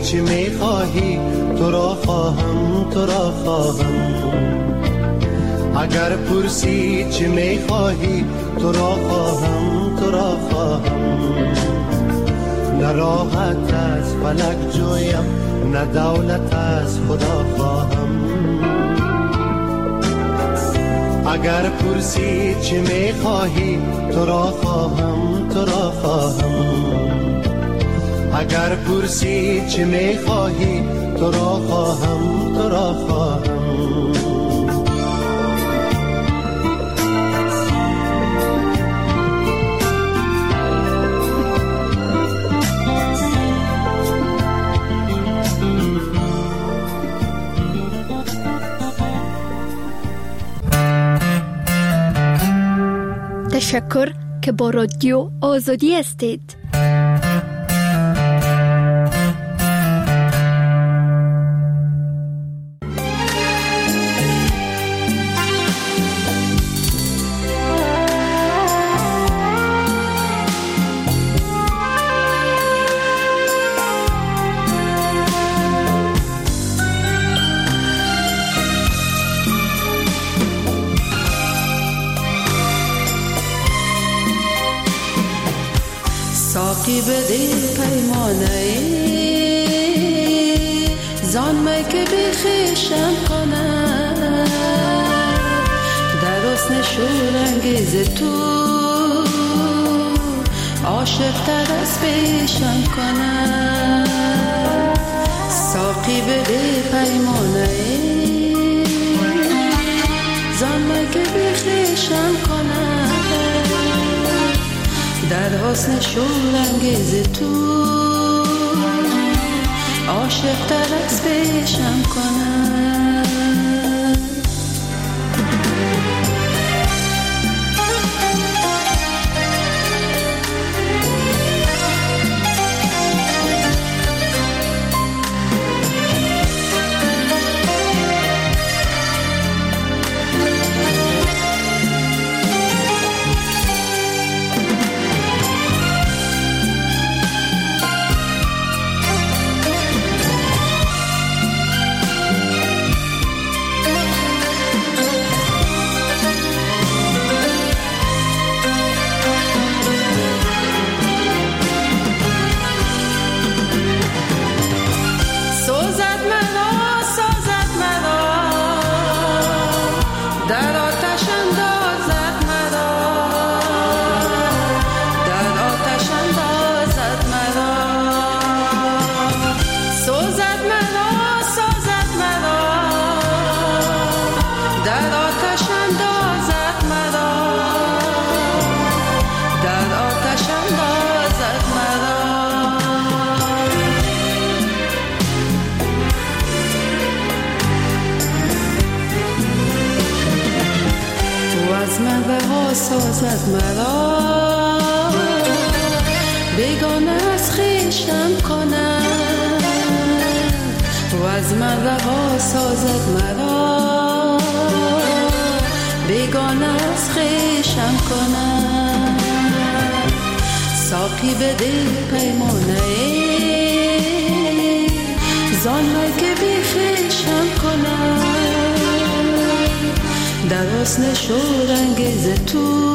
چی میخواهی تو را خواهم، تو را خواهم. اگر پرسی چی میخواهی تو را خواهم، تو را خواهم. نه راحت از فلک جویم، نه دولت از خدا خواهم. اگر پرسی چی میخواهی تو را خواهم، تو را خواهم. اگر پرسی چی میخواهی تو را خواهم، تو را خواهم. تشکر که با رادیو آزادی هستید. ساقی بده پیمانه زان می که بخیشم کنم، در حسن شورانگیز تو عاشق تر از پیشم کنم. ساقی بده پیمانه زان می که بخیشم کنم، در حسن شورانگیز تو عاشق تر از پیشم کنم. سازد مرا بیگانه از خویشم کنم، و از من رها سازد مرا بیگانه از خویشم کنم. ساقی بده پیمانه زان می که بی خویشم کنم، در حسن شورانگیز تو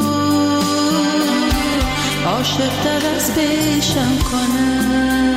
عاشق تر از پیشم کنم.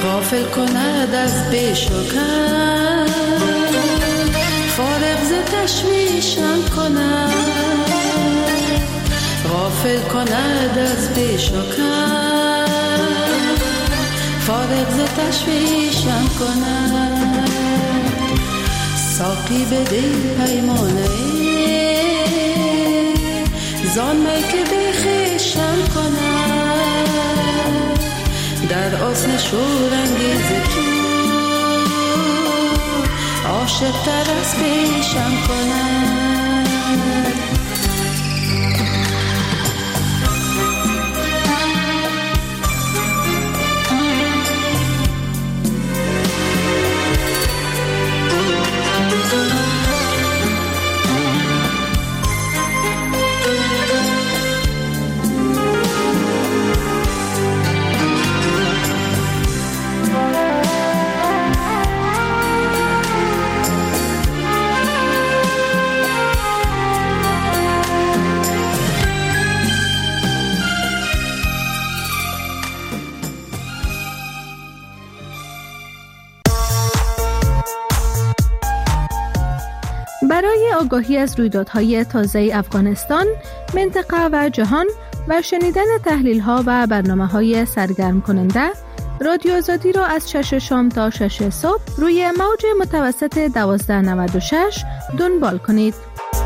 غافل کند از بیشکر، فارغ ز تشویشم کند، غافل کند از بیشکر، فارغ ز تشویشم کند. ساقی بده پیمانه زان می که بخیشم کند، در آسن شورانگیز تو عاشق تر از پیشم کند. برای آگاهی از رویدادهای تازه افغانستان، منطقه و جهان و شنیدن تحلیل‌ها و برنامه‌های سرگرم کننده، رادیو آزادی را از 6 شام تا 6 صبح روی موج متوسط 1296 دنبال کنید.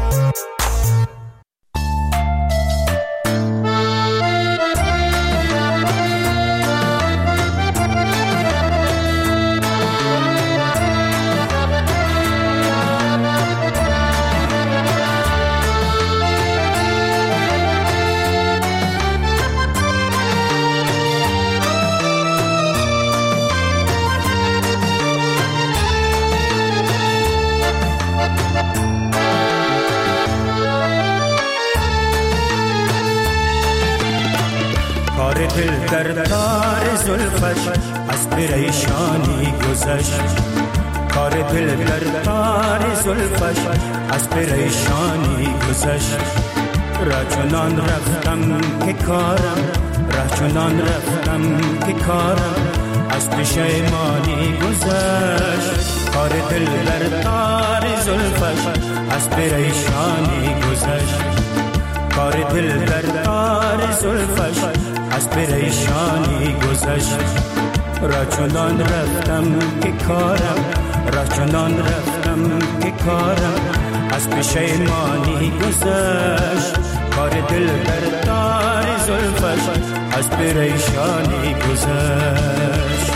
دل در تار زلفش از پریشانی گذشت، کار دل در تار زلفش از پریشانی گذشت. راه چنان رفتم که کارم، راه چنان رفتم که کارم از پشیمانی گذشت. کار دل در تار زلفش از پریشانی گذشت، کار دل در تار زلفش از پریشانی گذشت. راه چنان رفتم که کارم، راه چنان رفتم که کارم از پشیمانی گذشت. کار دل در تار زلفش از پریشانی گذشت.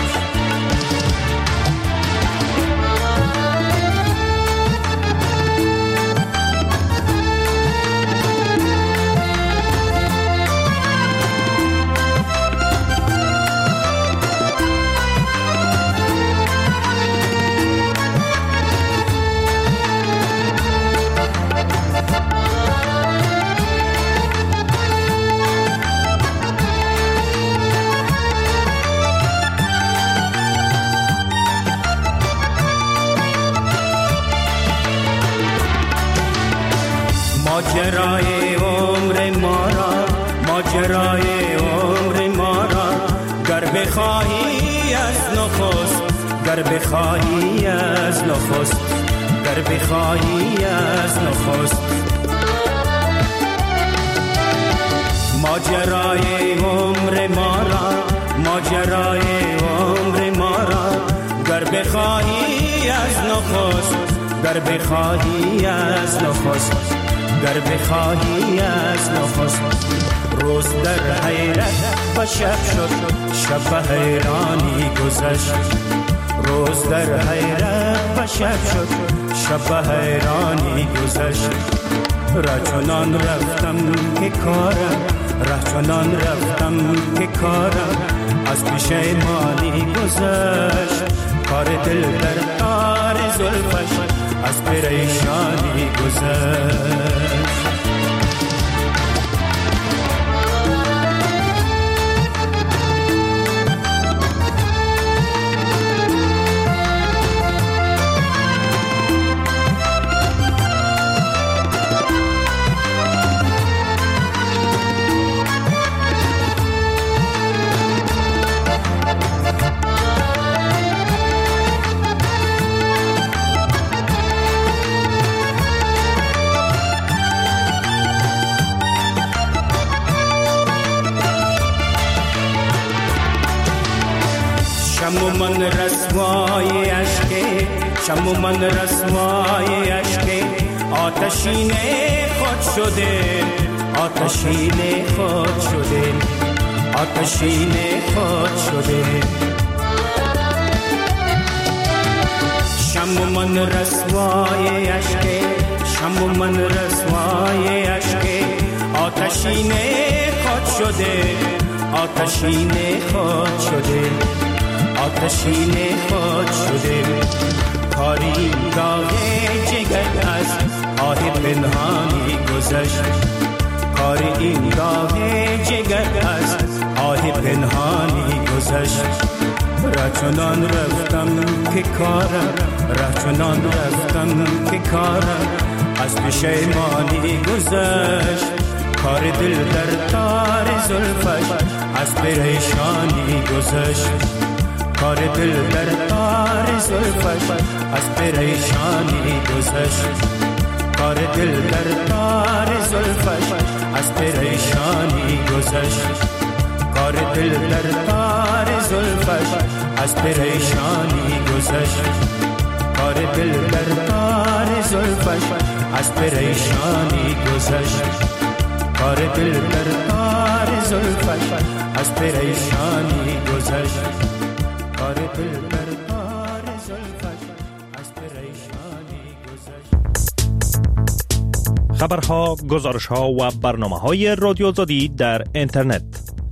ماجرای عمر ما را، ماجرای عمر ما را گر بخواهی از نخست، گر بخواهی از نخست، گر بخواهی از نخست. ماجرای عمر ما را، ماجرای عمر ما را گر بخواهی از نخست، گر بخواهی از نخست، گر بخواهی از نخست. روز در حیرت و شب شد، شب حیرانی گذشت. روز در حیرت و شب شد، شب حیرانی گذشت. راه چنان رفتم که کارم، راه چنان رفتم که کارم از پشیمانی گذشت. کار دل در تار زلفش از پریشانی گذشت. شم و من رسوای عشقه، شم و من رسوای عشقه، آتشین خود شده، آتشین خود شده، آتشین خود شده. شم و من رسوای عشقه، شم و من رسوای عشقه، آتشین خود شده، آتشین خود شده، آتشین خود شده. کاری داغ جگر از آه پنهانی گذشت، کاری این داغ جگر از آه پنهانی گذشت. ره چنان رفتم که کارم، ره چنان رفتم که کارم از پشیمانی گذشت. کار دل در تار زلفش از پریشانی گذشت، کار دل در تار زلفش از پریشانی گذشت، کار دل در تار زلفش از پریشانی گذشت، کار دل در تار زلفش از پریشانی گذشت، کار دل در تار زلفش از پریشانی گذشت، کار دل در تار زلفش از پریشانی گذشت، کار دل در تار زلفش از پریشانی گذشت. خبرها، گزارشها و برنامه‌های رادیو آزادی در اینترنت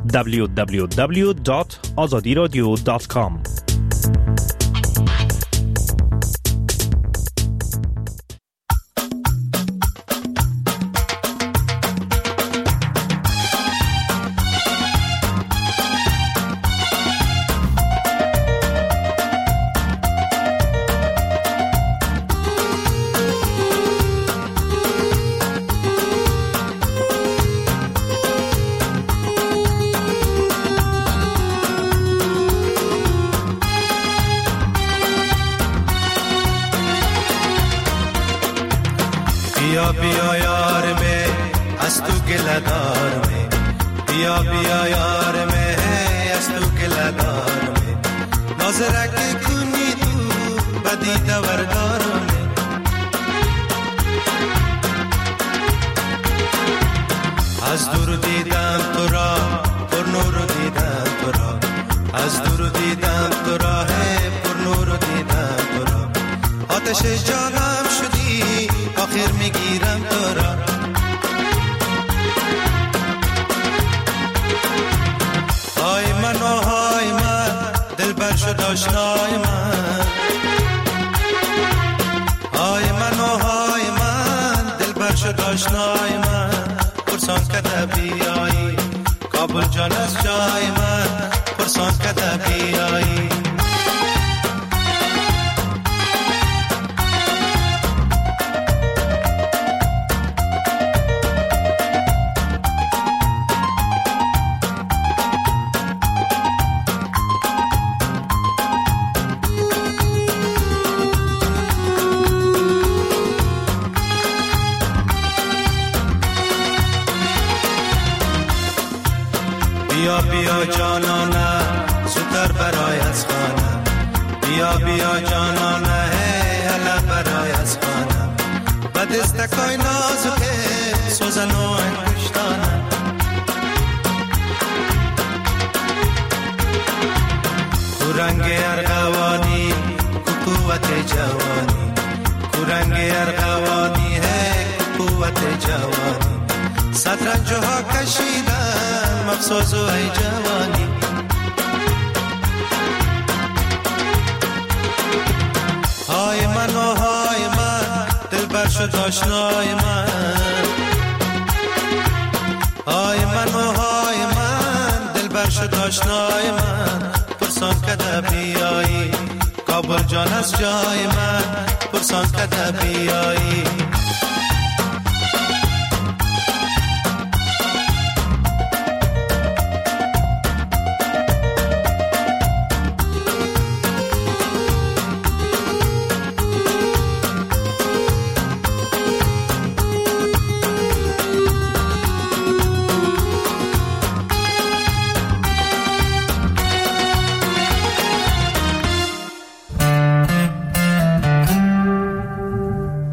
www.azadiradio.com. بیا بیا یار میں از تو گله‌دار میں، بیا بیا یار میں از تو گله‌دار میں، نظرک کنی تو بدی دوردار میں. از دور دیدم تو را پر نور دیدم تو را، از دور دیدم تو را پر نور دیدم تو را. آتش جانم شدی آخر میگیرم تو را. های من و های من دل بر شد آشنای من، های من و های من دل بر شد آشنای من. پرسان کده بیایی کابل جان از جای من، پرسان کده بیایی. بیا بیا جانانه زودتر برای از خانه، بیا بیا جانانه هلا برای از خانه. به دستکای نازکه سوزن و انگشتانه، تو رنگ ارغوانی کو قوت جوانی، تو رنگ ارغوانی ہے کو قوت جوانی. سطرنج ها کشیدم افسوس و ای جوانی. های من و های من دل بر شد آشنای من، های من و های من دل بر شد آشنای من. پرسان کده بیایی کابل جان از جای من، پرسان کده بیایی.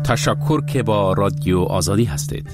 تشکر که با رادیو آزادی هستید.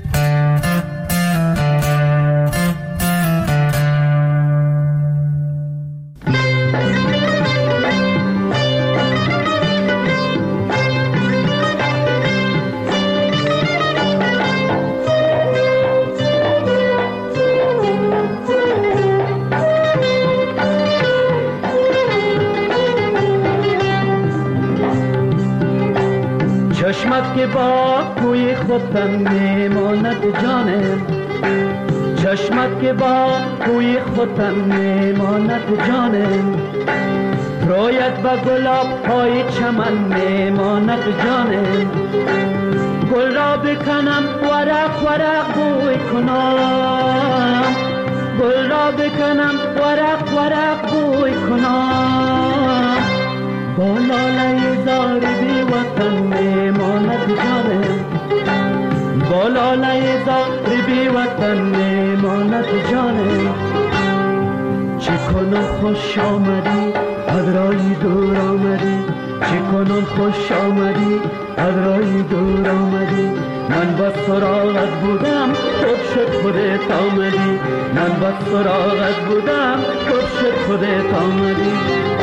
چشمت که با کوی خودم میماند جانم، چشمت که با کوی خودم میماند جانم، رویت با گلاب های چمن میماند جانم، گل را بکنم ورق ورق بوی کنم، گل را بکنم ورق ورق بوی کنم، با لاله زار بی وطن میماند جانم، با لاله زار بی وطن میماند جانم، چه کنم خوش آمدی از رای دور آمدی، چه کنم خوش آمدی از رای دور آمدی، من با سراغت بودم خوب شد خودت آمدی، من با سراغت بودم خوب شد خودت آمدی.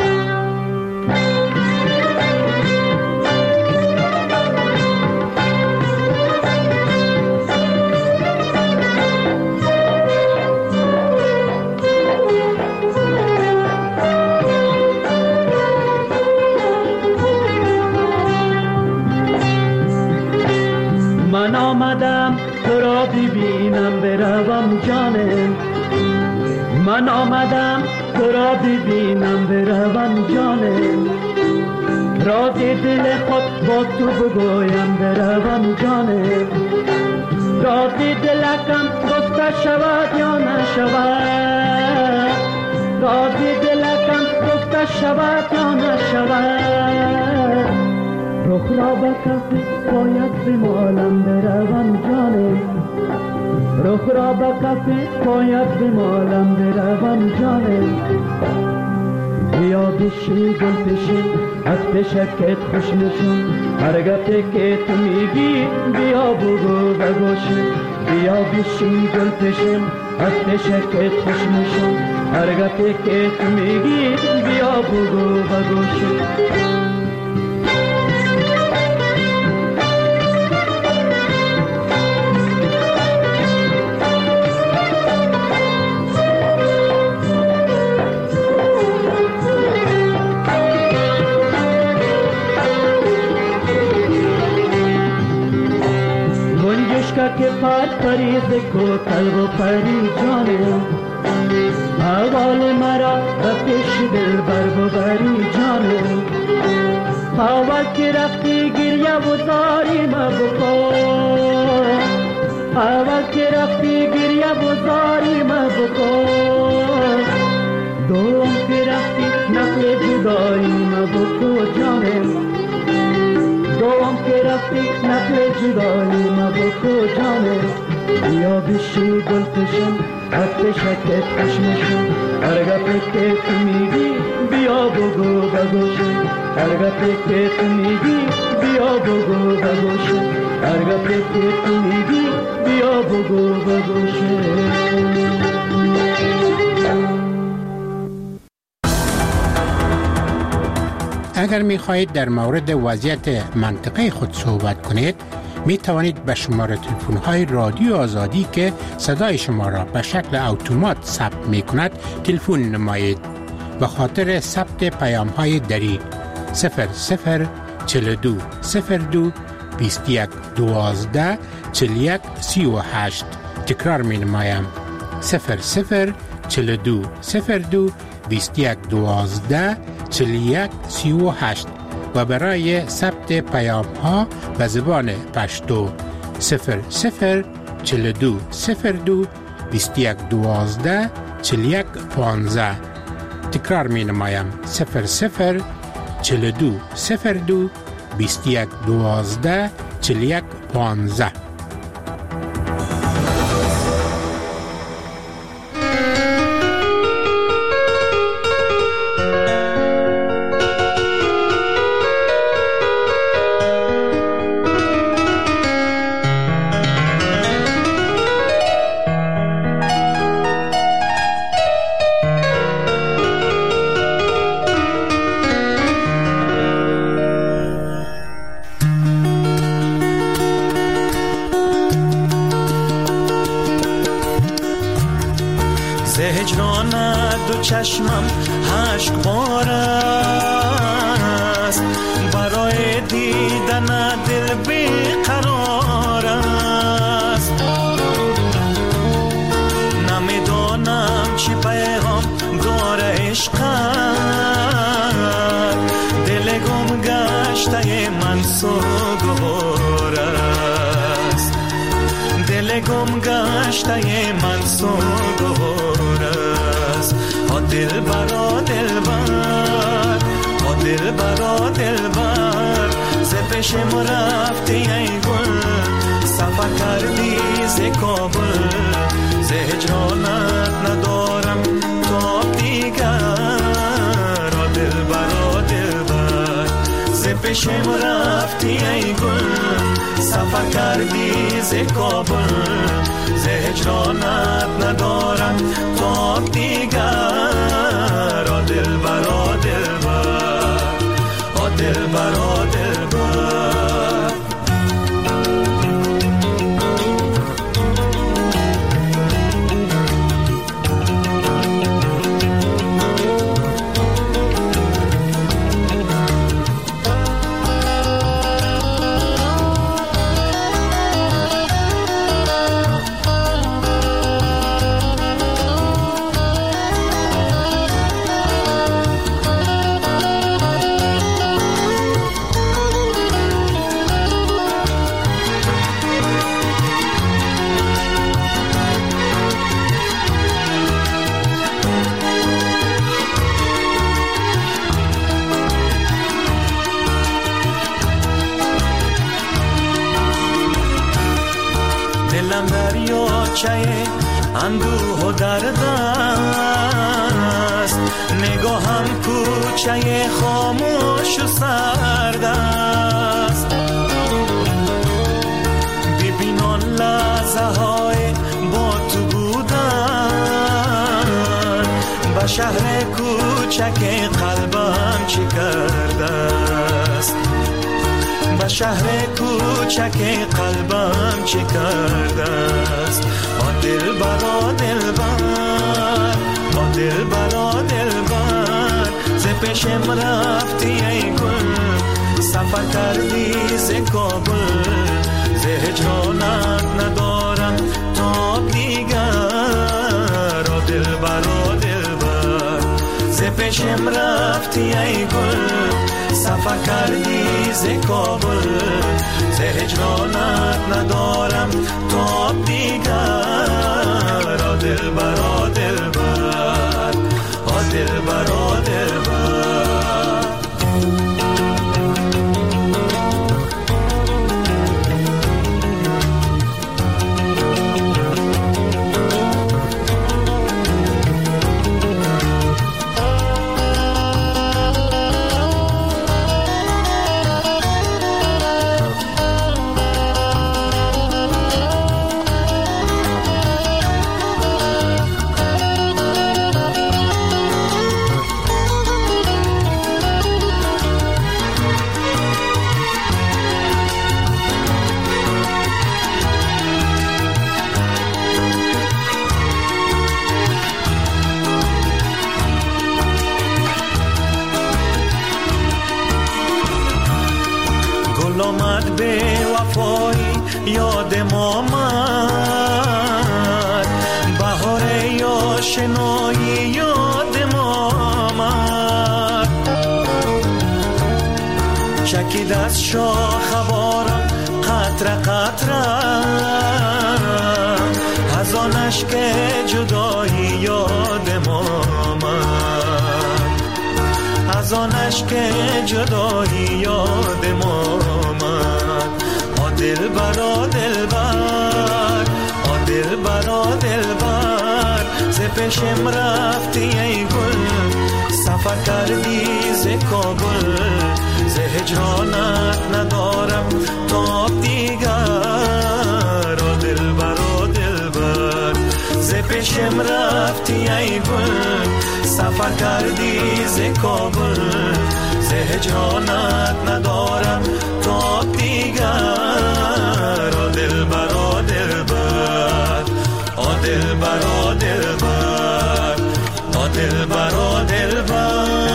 من آمدم تو را ببینم بروم جانم، من آمدم تو را ببینم بروم جانم، راز دل خود با تو بگویم بروم جانم، راز دلکم گفته شود یا نشود، راز دلکم گفته شود یا نشود، رخ را به کف پایت بمالم بروم جانم، رخ را به کف پایت بمالم بروم جانم، بیا بشین گل پشین از پشکت خوش نشون، هر گفته که تو میگی بیا بگو و گوشم، بیا بشین گل پشین از پشکت خوش نشون، هر گفته که تو میگی بیا بگو و گوشم. که پر پریز کو قلب و پری جانم، احوال مرا به پیش دل بر ببری جانم، اول که رفتی گریه و زاری ما بکن، اول که رفتی گریه و زاری ما بکن، دوم که رفتی نقل جدایی ما بکن جانم، دوم که رفتی نقل جدایی ما بکو جانم، بیا بشی گل پشم از پشکت خوش نشم، هر گفته که تو میگی بیا بگو بگوشم، هر گفته که تو میگی بیا بگو بگوشم، هر گفته که تو میگی بیا بگو بگوشم. اگر می خواهید در مورد وضعیت منطقه خود صحبت کنید، می توانید به شماره تلفن های رادیو آزادی که صدای شما را به شکل اتومات ثبت می کند تلفن نمایید. به خاطر ثبت پیام های دری 0042 02 21 12 41 38. تکرار می نمایم 0042 02 21 12 41 38 و برای ثبت پیام ها به زبان پشتو 0042 02 21 12 41 15. تکرار می نمایم 0042 02 21 12 41 15. عشق بار است، برای دیدن دل بیقرار است. نمیدانم چی پیغام داره عشقت، دل گم گشته من سوگوار است، دل گم گشته من سوگوار است. دل برا دل بر، دل برا دل بر، ز پیشم رفتی ای گل، صفا کردی ز کابل، ز هجرانت ندارم تاب دیگر. دل برا دل بر، ز پیشم رفتی ای گل، صفا کردی ز کابل، ز هجرانت ندارم تاب دیگر. دل برا دل بر، دل برا دل بر. دلم دریاچه اندوه و درد است، نگاهم کوچه خاموش و سرد است. ببین آن لحظه های با تو بودن، به شهر کوچک قلبم چی کرده است، به شهر کوچک قلبم چه کرده است. دل برا دل بر، دل برا دل بر، ز پیشم رفتی ای گل، صفا کردی ز کابل، ز هجرانت ندارم تاب دیگر. دل برا دل بر، ز پیشم رفتی ای گل، صفا کردی ز کابل، ز هجرانت ندارم تاب دیگر. دل برا دل بر، دل برا دل بر. آمد به وفایی یادم آمد، بهار آشنایی یادم آمد. چکید از شاخ باران قطره قطره، از آن اشک جدایی یادم آمد، از آن اشک جدایی یادم آمد. دل برا دل بر، دل برا دل بر، ز پیشم رفتی ای گل، سفر کردی ز کابل، ز هجرانت ندارم تاب دیگر. دل برا دل بر، ز پیشم رفتی ای گل، سفر کردی ز کابل، ز هجرانت ندارم تاب دیگر. دل برا دل بر، دل برا دل بر، دل برا دل بر.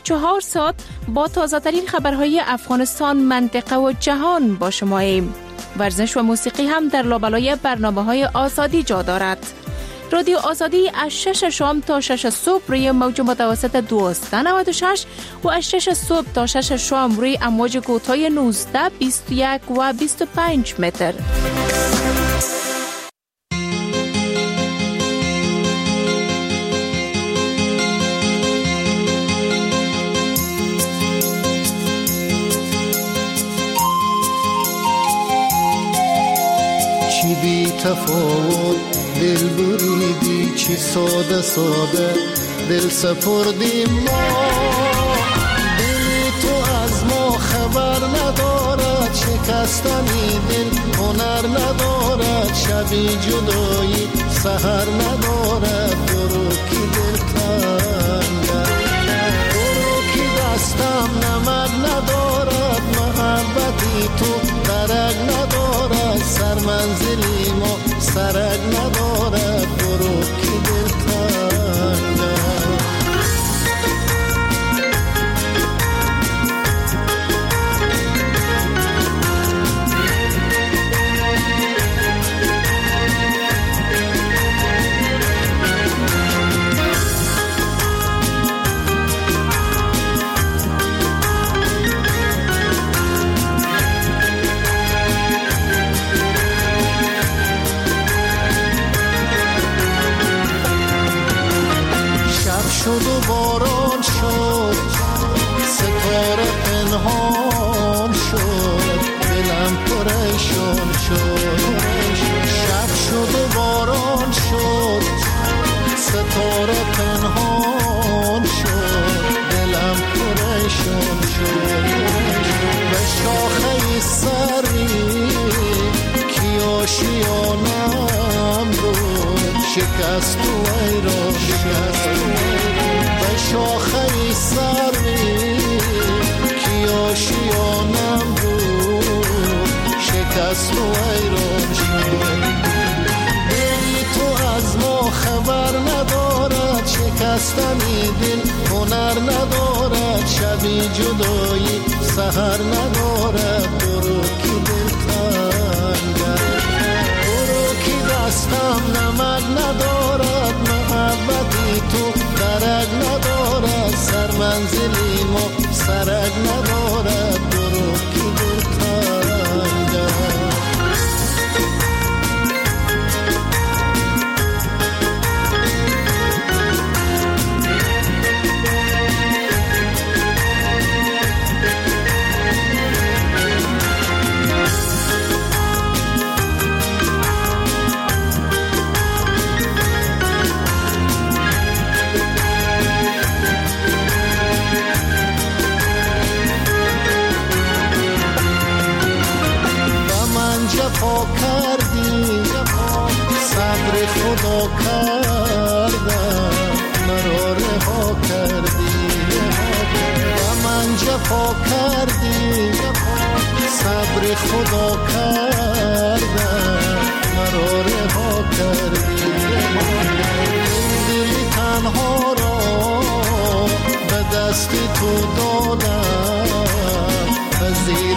4 ساعت با تازه‌ترین خبرهای افغانستان، منطقه و جهان با شماییم. ورزش و موسیقی هم در لابلای برنامه‌های آزادی جا دارد. رادیو آزادی از 6 شام تا 6 صبح روی موج متوسط 1296 و از 6 صبح تا 6 شام روی امواج کوتاه 19، 21 و 25 متر. چی بی تفاوت دل بریدی، چی ساده ساده دل سپردی ما. دل تو از ما خبر ندارد، شکستنی دل هنر ندارد. شبی جدایی سحر ندارد، برو کی دل تنگه، برو کی دستم نمک ندارد. محبتی تو درک ندارد، سر منزلی ما سرک ندارد، برو کی دل تنگه. شد و باران شد، ستاره پنهان شد، دلم پریشان شد. شب شد و باران شد، ستاره پنهان شد، دلم پریشان شد. به شاخه سری کی آشیانم بود، شکست و ایران شد. به شاخه سری کی آشیانم بود، شکست و ایران شد. دلی تو از ما خبر ندارد، شکستنی دل هنر ندارد. شبی جدایی سحر ندارد، برو کی دل تنگه، برو کی دستم نمک ندارد. محبتی تو درک ندارد، سر منزلی ما سرک ندارد، برو کی دل تنگه. جفا کردی، صبر خدا کردم، مرا رها کردی. و من جفا کردی، صبر خدا کردم، مرا رها کردی. دلی تنها را به دست تو دادم،